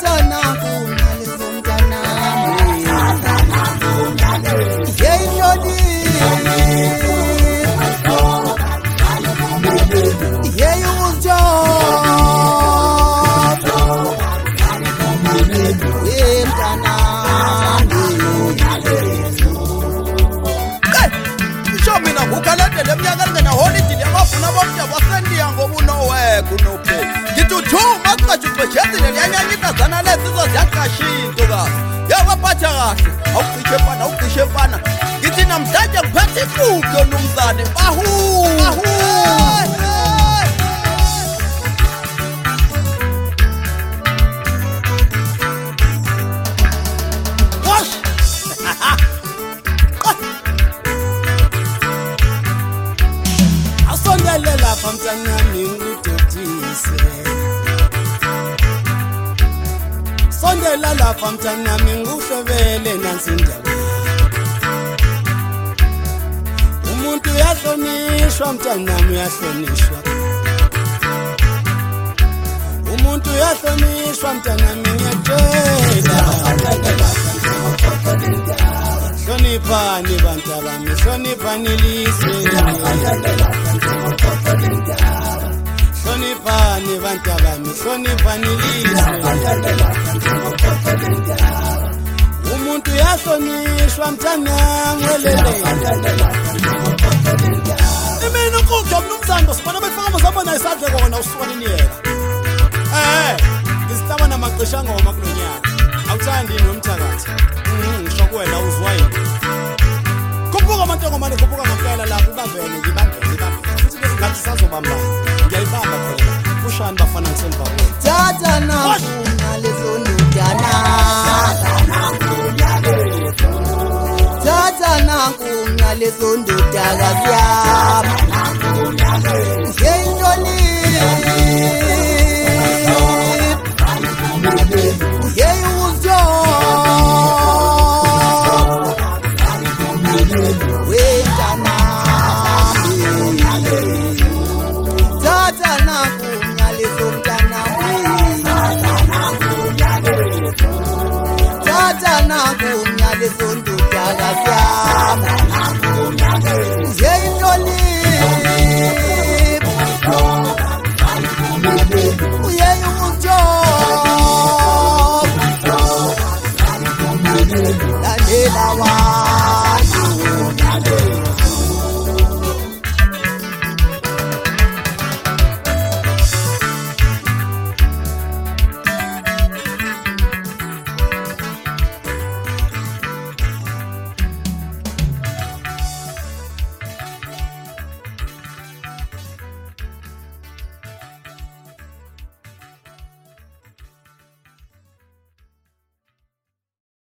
Tata nangu ngalezo mtanami Yeyodi Yeyujo Show me na bukalade lemnyakale na holiday yamafuna bonke basendiya ngobunowe kunope ngituthuma kungajubhejezile liyanyanyika zana lezizo ziyaqashinto ka yabaphatha kahle awucishe fana ngithi namhlanje ngiphethe ifudo nomzane bahu Asondele lapha mntanami ngikudodise Sondela lapha mntanami ngikuhlobele nansi indaba Umuntu uyahlonishwa mntanami uyahlonishwa Umuntu uyahlonishwa mntanami ngiyacela Hloniphani bantabami hloniphani lizwe Hloniphani bantabami hloniphani lizwe Umuntu uyahlonishwa mntanami welele Imini uqoqo mnumzando sibona befaka mozabona isadle kona usukwana niyela ngisitaba namaqisha ngoma kulonyaka awuthandi nomthakathi ngisho kuwena uzwayo Kubuka mantongo manje kubuka ngempela lapho ubambene ngibambene futhi bese ngathi sazobambana ngiyayibamba phela ushani bafana ngisemva kwethu Tata nangu ngalezo ndudana Tata nangu ngalezo ndudana